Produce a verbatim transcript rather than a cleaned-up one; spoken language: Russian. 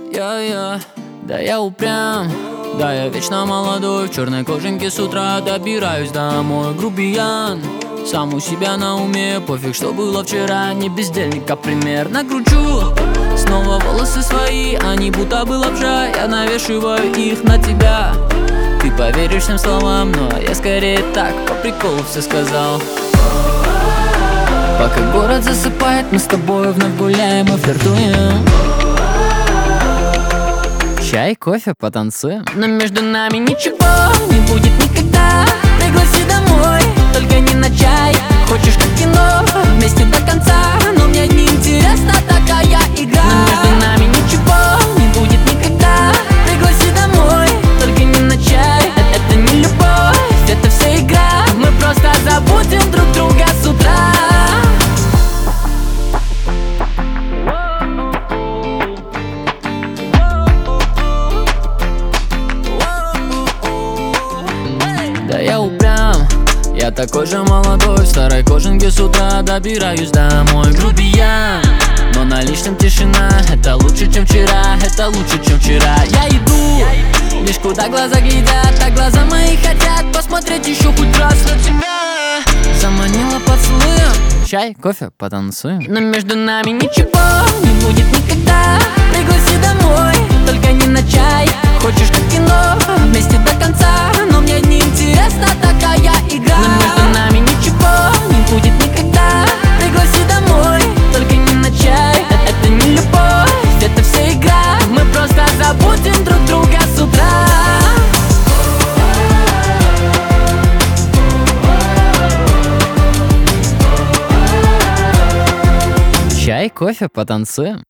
Я-я, да я упрям, да я вечно молодой. В черной кожанке с утра добираюсь домой. Грубиян, сам у себя на уме. Пофиг, что было вчера, не бездельника пример. Накручу снова волосы свои, они будто бы лапша. Я навешиваю их на тебя. Ты поверишь всем словам, но я скорее так, по приколу все сказал. Пока город засыпает, мы с тобой вновь гуляем и флиртуем. Чай, кофе, потанцуем. Но между нами ничего не будет никогда. Пригласи домой, только не на чай. Хочешь как кино, вместе до конца. Но мне не интересна такая игра. Но между нами ничего не будет никогда. Пригласи домой, только не на чай. Это, это не любовь, это вся игра. Мы просто забудем друг друга с утра. Да я упрям, я такой же молодой. В старой кожанке с утра добираюсь домой. Грубиян, но на личном тишина. Это лучше, чем вчера, это лучше, чем вчера. Я иду, лишь куда глаза глядят. А глаза мои хотят посмотреть еще хоть раз на тебя. Заманила поцелуем. Чай, кофе, потанцуем. Но между нами ничего не будет никогда. Пригласи домой, только не на чай. Хочешь как кино, вместе до конца. Но мне не интересна такая игра. Но между нами ничего не будет никогда. Пригласи домой, только не на чай. Это, это не любовь, это вся игра. Мы просто забудем друг друга с утра. Чай, кофе, потанцуем.